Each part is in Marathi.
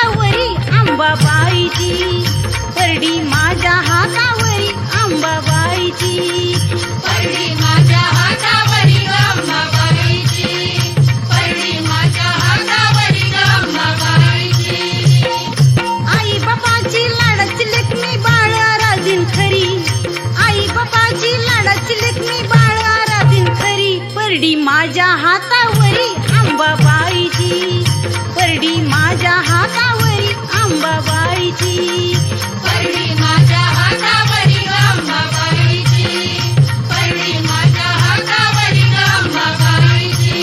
हातावरी अंबाबाईची, परडी माझ्या हातावरी अंबाबाईची, परडी माझ्या हातावरी अंबाबाईची, परडी माझ्या हातावरी अंबाबाईची. आई बापाची लाडाची लेकमी बाळ आराधीन खरी, आई बापाची लाडाची लेकमी बाळ आराधीन खरी, परडी माझ्या हातावरी अंबाबाईची, परडी माझ्या हातावरी अंबाबाईची, परडी माझ्या हातावरी अंबाबाईची, परडी माझ्या हातावरी अंबाबाईची.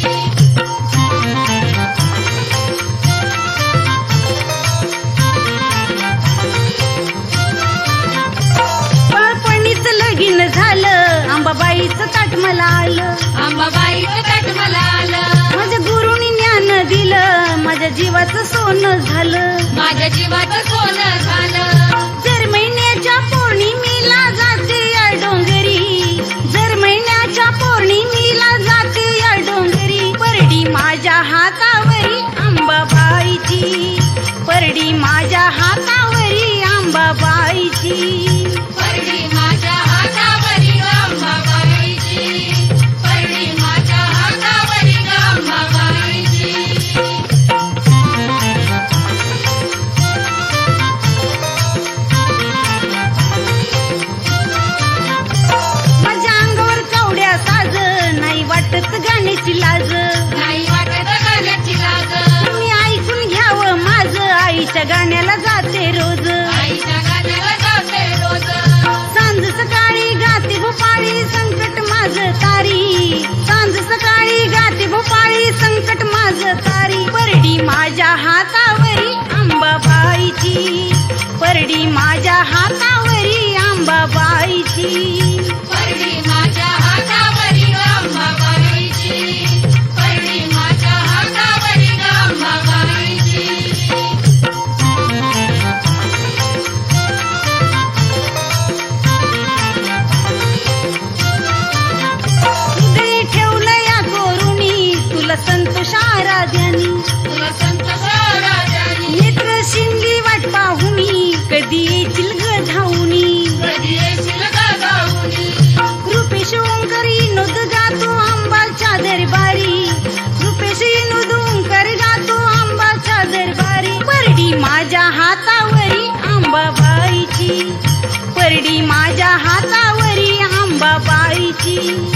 बाळपणीच लगीन झालं, अंबाबाईचं ताट मला आलं, अंबाबाईचं ताट मला आलं, माझ्या गुरुनी ज्ञान दिलं, माझ्या जीवाचं सोनं झालं, माझ्या जीवाचं सोनं झालं. जर महिन्याच्या पौर्णिमेला जाते या डोंगरी, जर महिन्याच्या पौर्णिमेला जाते या डोंगरी, परडी माझ्या हातावरी अंबाबाईची, परडी माझ्या हातावरी अंबाबाईची, परडी माझ्या हातावरी अंबाबाईची, परडी माझ्या हातावरी अंबाबाईची. माझ्या अंगावर कवड्या साज, नाही वाटत गाण्याची लाज, नाही वाटत गाण्याची लाज, तुम्ही ऐकून घ्यावं माझं, आईच्या गाण्याला जाते रोज, आईच्या गाण्याला जाते रोज. सांज सकाळी गाते भोपाळी संकट माझं तारी, सांज सकाळी गाते भोपाळी संकट माझं तारी, परडी माझ्या हातावरी अंबाबाईची, परडी माझ्या हातावरी अंबाबाईची, परडी माझ्या हातावरी अंबाबाईची, परडी माझ्या हातावरी अंबाबाईची. हृदय ठेवलं या गोरुनी, तुला संतोष आराध्यानी, तुला संतोष राजानी, नेत्र शिंदी वाट पाहुनी, कधी येशील ग धावूनी, कधी येशील गावाहूनी. रुपेश ओंकार विनोद गातो आंबाच्या दरबारी, रुपेश विनोद ओंकार गातो आंबाच्या दरबारी, परडी माझ्या हातावरी अंबाबाईची, परडी माझ्या हातावरी अंबाबाईची.